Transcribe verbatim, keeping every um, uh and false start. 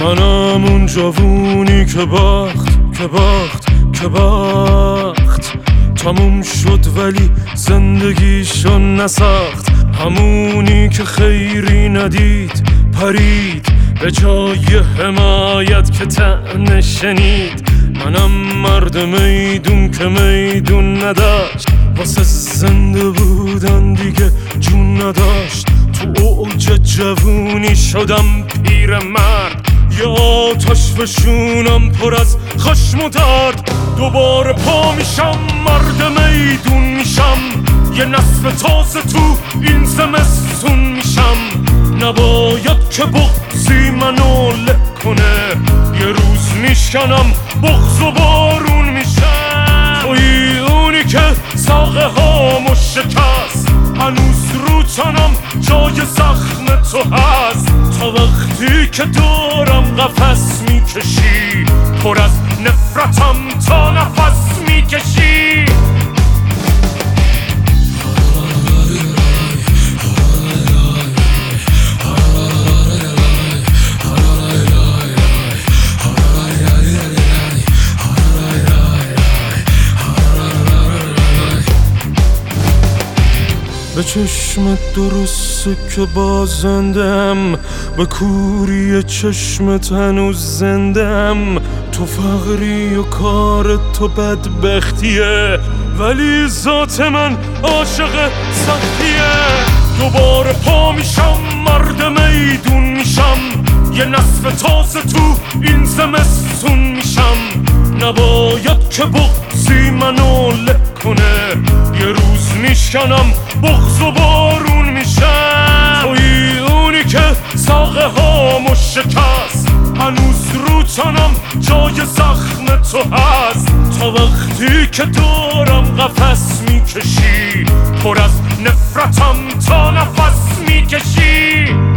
منم اون جوونی که باخت که باخت که باخت تموم شد ولی زندگیشو نساخت. همونی که خیری ندید پرید به جای حمایت که طعنه شنید. منم مرد میدون که میدون نداشت، واسه زنده بودن دیگه جون نداشت. تو اوج جوونی شدم پیر مرد، یه آتش فشونم پر از خشم و درد. دوباره پا میشم مرد میدون میشم، یه نسل تازه تو این زمستون میشم. نباید که بغضی منو له کنه، یه روز میشکنم بغض و بارون میشم. توی اونی که ساقه هامو شکست، هنوز رو تنم جای زخم تو هست. تا وقتی که دورم قفس میکشی، پر از نفرتم تا نفس میکشی. به چشمت درسته که بازندم، به کوری چشمت هنوز زندم. تو فقری و کار تو بدبختیه، ولی ذات من عاشق سختیه. دوباره پا میشم مرد میدون میشم، یه نسل تازه تو این زمستون میشم. نباید که بغضی منو له کنه، یه روز میشکنم بغض و بارون میشم. توی اونی که ساقه هامو شکست، هنوز رو تنم جای زخم تو هست. تا وقتی که دورم قفس میکشی، پر از نفرتم تا نفس میکشی.